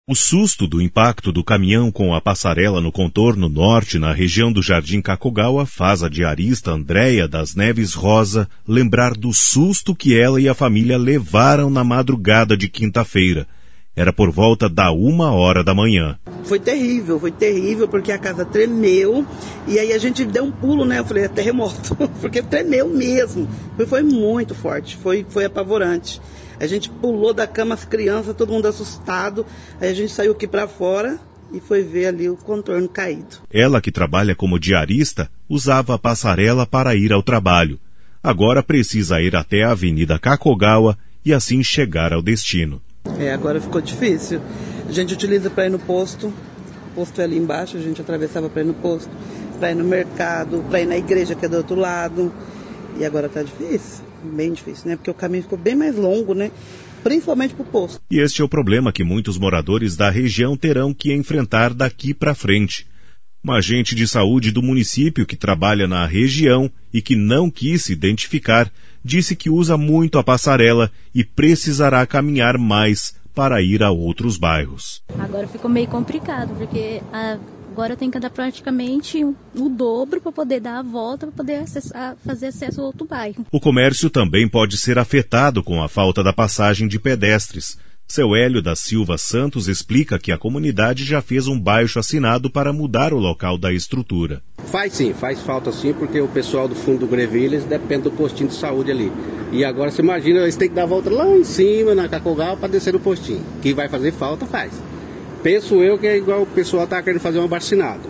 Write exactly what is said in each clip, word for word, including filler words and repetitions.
O susto do impacto do caminhão com a passarela no contorno norte, na região do Jardim Kakogawa, faz a diarista Andréia das Neves Rosa lembrar do susto que ela e a família levaram na madrugada de quinta-feira. Era por volta da uma hora da manhã. Foi terrível, foi terrível, porque a casa tremeu, e aí a gente deu um pulo, né? Eu falei, é terremoto, porque tremeu mesmo. Foi, foi muito forte, foi, foi apavorante. A gente pulou da cama, as crianças, todo mundo assustado. Aí a gente saiu aqui para fora e foi ver ali o contorno caído. Ela, que trabalha como diarista, usava a passarela para ir ao trabalho. Agora precisa ir até a Avenida Kakogawa e assim chegar ao destino. É, agora ficou difícil. A gente utiliza para ir no posto. O posto é ali embaixo, a gente atravessava para ir no posto, para ir no mercado, para ir na igreja que é do outro lado. E agora tá difícil. Bem difícil, né? Porque o caminho ficou bem mais longo, né? Principalmente para o posto. E este é o problema que muitos moradores da região terão que enfrentar daqui para frente. Um agente de saúde do município que trabalha na região e que não quis se identificar, disse que usa muito a passarela e precisará caminhar mais para ir a outros bairros. Agora ficou meio complicado, porque a... agora eu tenho que andar praticamente o dobro para poder dar a volta, para poder acessar, fazer acesso ao outro bairro. O comércio também pode ser afetado com a falta da passagem de pedestres. Seu Hélio da Silva Santos explica que a comunidade já fez um baixo-assinado para mudar o local da estrutura. Faz sim, faz falta sim, porque o pessoal do fundo do Greville, eles dependem do postinho de saúde ali. E agora você imagina, eles têm que dar a volta lá em cima, na Kakogawa, para descer no postinho. Que vai fazer falta, faz. Penso eu que é igual o pessoal está querendo fazer um abaixo-assinado.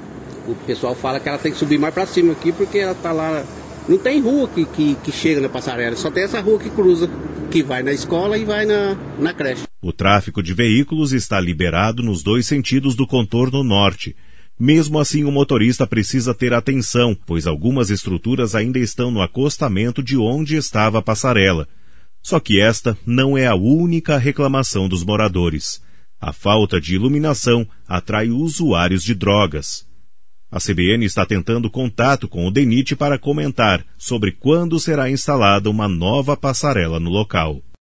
O pessoal fala que ela tem que subir mais para cima aqui, porque ela está lá... Não tem rua que, que, que chega na passarela, só tem essa rua que cruza, que vai na escola e vai na, na creche. O tráfego de veículos está liberado nos dois sentidos do contorno norte. Mesmo assim, o motorista precisa ter atenção, pois algumas estruturas ainda estão no acostamento de onde estava a passarela. Só que esta não é a única reclamação dos moradores. A falta de iluminação atrai usuários de drogas. A C B N está tentando contato com o DENIT para comentar sobre quando será instalada uma nova passarela no local.